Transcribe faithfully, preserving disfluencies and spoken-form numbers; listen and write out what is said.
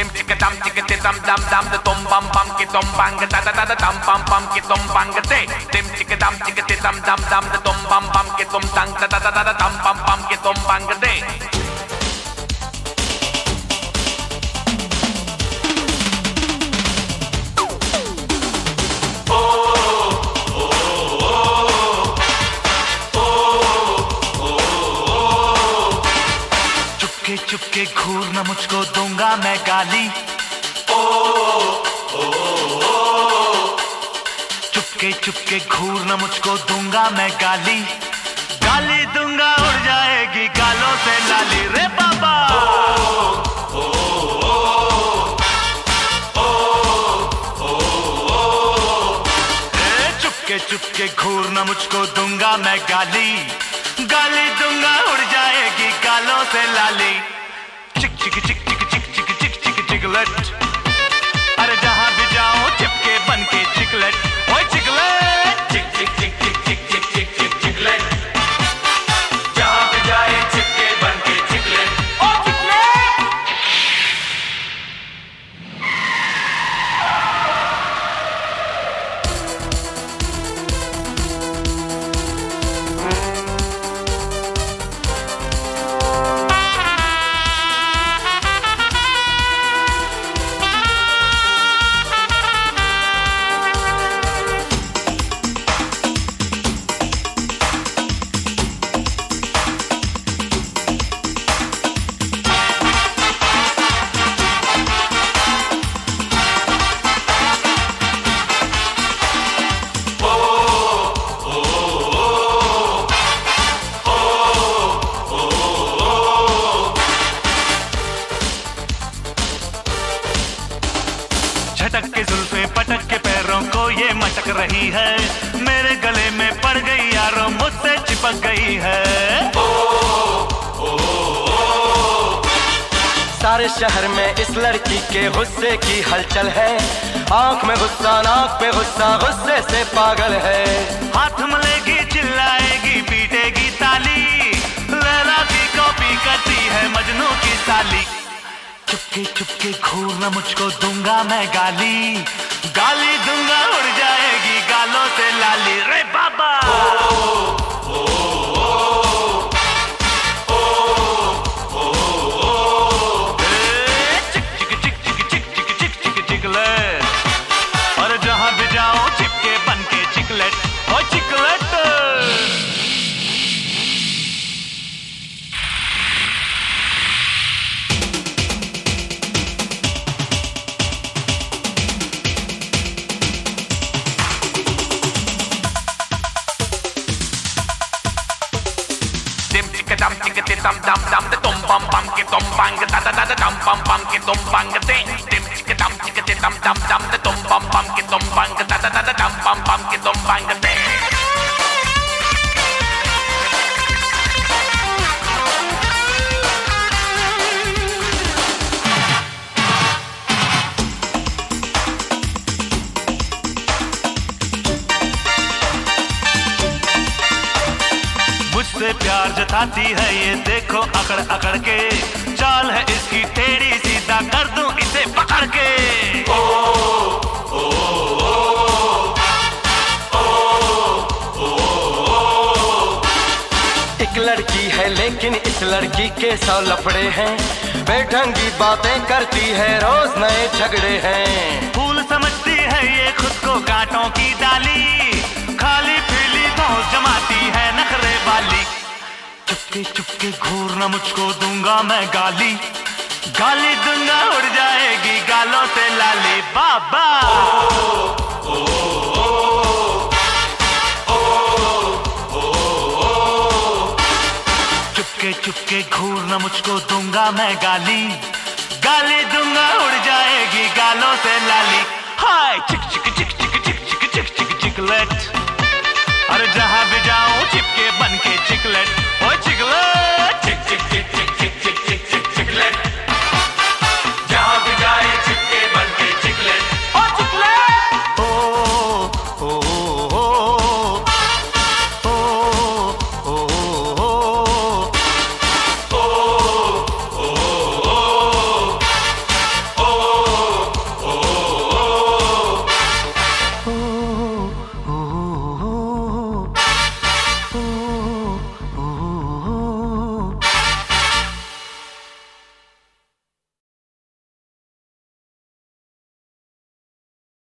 Dim chicka dum chicka di dum dum dum the dum bum bum ki dum bang da da da da dum bum bum ki dum bang de. Dim chicka dum chicka di dum dum dum the dum bum bum ki dum dang da da da da dum bum bum ki dum bang de. Chupke Chupke घूरना मुझको दूंगा मैं गाली। ओ, ओ, ओ, चुपके चुपके घूरना मुझको दूंगा मैं गाली। गाली दूंगा उड़ जाएगी गालों से लाली रे बाबा। ओ, ओ, ओ, ओ, ओ, ए, चुपके चुपके घूरना मुझको दूंगा मैं गाली। गाली दूंगा उड़ जाएगी गालों से लाली। चिक चिक चिक चिक चिक चिक चिक चिक चिकलेट, अरे जहां भी जाऊं चिपके बन के चिकलेट। ओए चिकलेट, चिक चिक चिक चिक चिक चिक चिक चिक चिकलेट, जहां भी जाए चिपके बन के चिकलेट। ओ चिकलेट। झटक के जुल्फे पटक के पैरों को ये मटक रही है। मेरे गले में पड़ गई यारों मुझसे चिपक गई है। ओ, ओ, ओ, सारे शहर में इस लड़की के गुस्से की हलचल है। आंख में गुस्सा नाक पे गुस्सा गुस्से से पागल है। हाथ मलेगी चिल्लाएगी पीटेगी ताली। लैला की कॉपी करती है मजनू की साली। चुपके चुपके घूरना मुझको दूंगा मैं गाली। गाली दूंगा उड़ जाएगी गालों से लाली रे बाबा। ओ, ओ, ओ, ओ, ओ, ओ, ए, चिक चिक चिक चिक चिक चिक चिक चिक चिकलेट, और जहां भी जाऊं चिपके बन के चिकलेट। ओ chiclet. Dim chicka dum chicka di dum dum dum the dum bum bum ki dum bang da da da da dum bum bum ki dum bang de. Dim chicka dum chicka di dum dum dum the dum bum bum ki dum bang da da da da dum bum bum ki dum bang de. मुझसे प्यार जताती है ये देखो अकड़ अकड़ के। चाल है इसकी टेढ़ी सीधा कर दूं इसे पकड़ के। ओ, ओ, ओ, ओ, ओ, ओ, एक लड़की है लेकिन इस लड़की के सौ लफड़े हैं। बेढंगी बातें करती है रोज नए झगड़े हैं। फूल समझती है ये खुद को कांटों की डाली। खाली पीली धौंस जमाती है नखरे वाली। चुपके चुपके घूरना मुझको दूंगा मैं गाली। गाली दूंगा उड़ जाएगी गालों से लाली बाबा। ओ, ओ, ओ, ओ, ओ, ओ, चुपके चुपके घूरना मुझको दूंगा मैं गाली। गाली दूंगा उड़ जाएगी गालों से लाली। हाय चिक चिक चिक चिक चिक चिक चिक चिक चिकलेट, अरे जहां भी जाऊं चिपके बन के चिकलेट।